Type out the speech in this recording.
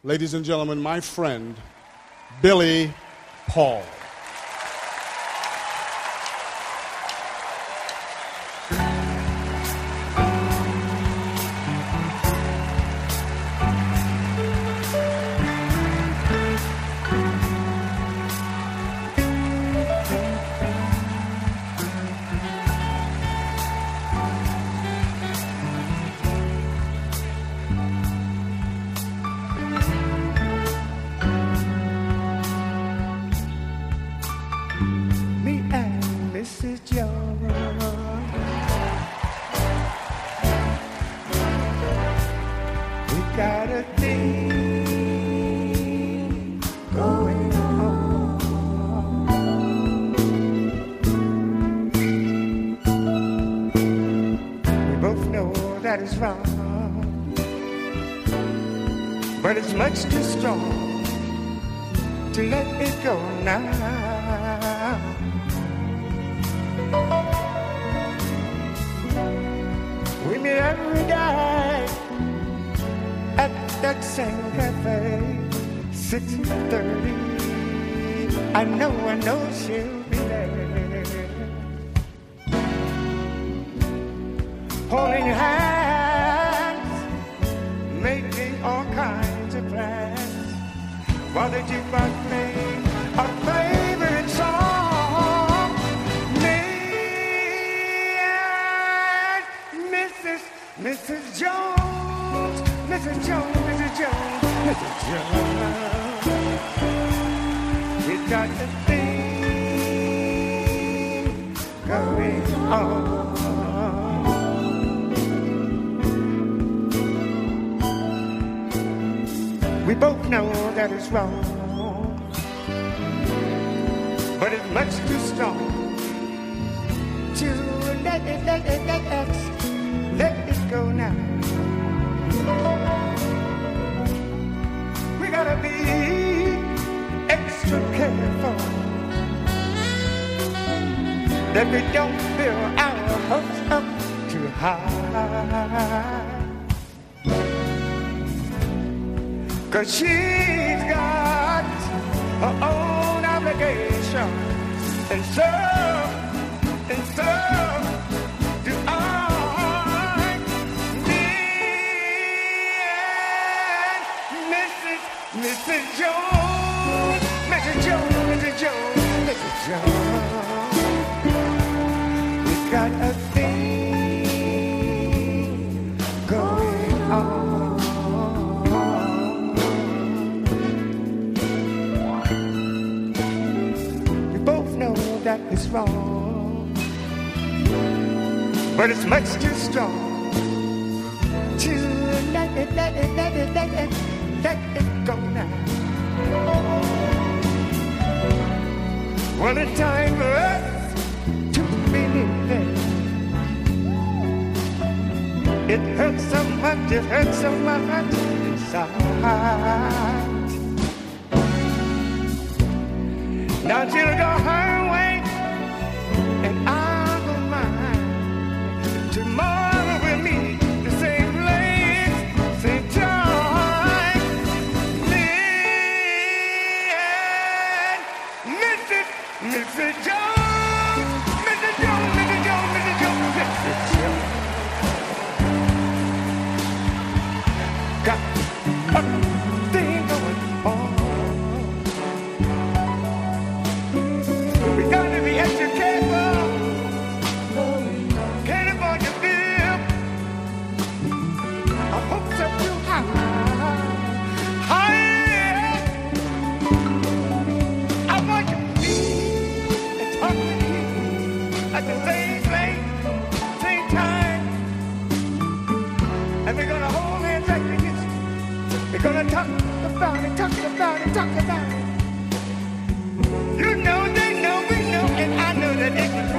Ladies and gentlemen, my friend, Billy Paul. But it's much too strong to let it go now. We met every day at that same cafe, 6:30. I know she'll be there, holding hands, making all kinds of plans, while the jukebox played our favorite song. Me and Mrs. Jones, Mrs. Jones, Mrs. Jones, Mrs. Jones. We got the thing going on. We both know that it's wrong, but it's much too strong to let it go now. We gotta be extra careful that we don't fill our hopes up too high. 'Cause she's got her own obligations, and so do I. Me and Mrs. Jones, Mrs. Jones, Mrs. Jones, Mrs. Jones. We got a thing going on. That is wrong, but it's much too strong to let it go now. Well, it's time for us to believe it. It hurts so much inside. Now she'll go her way, and I'll go mine. Tomorrow we'll meet the same place, same time. Me and Mrs. Jones, Mrs. Jones, Mrs. Jones, Mrs. Jones, Mrs. Jones. Got a thing going on. We gotta be extra careful. Can't afford to feel our hopes up too high. I want you to be and talk with you at the same place, same time. And we're gonna hold hands like this. We're gonna talk about it, talk about it. You know, they know, we know, and I know that they can.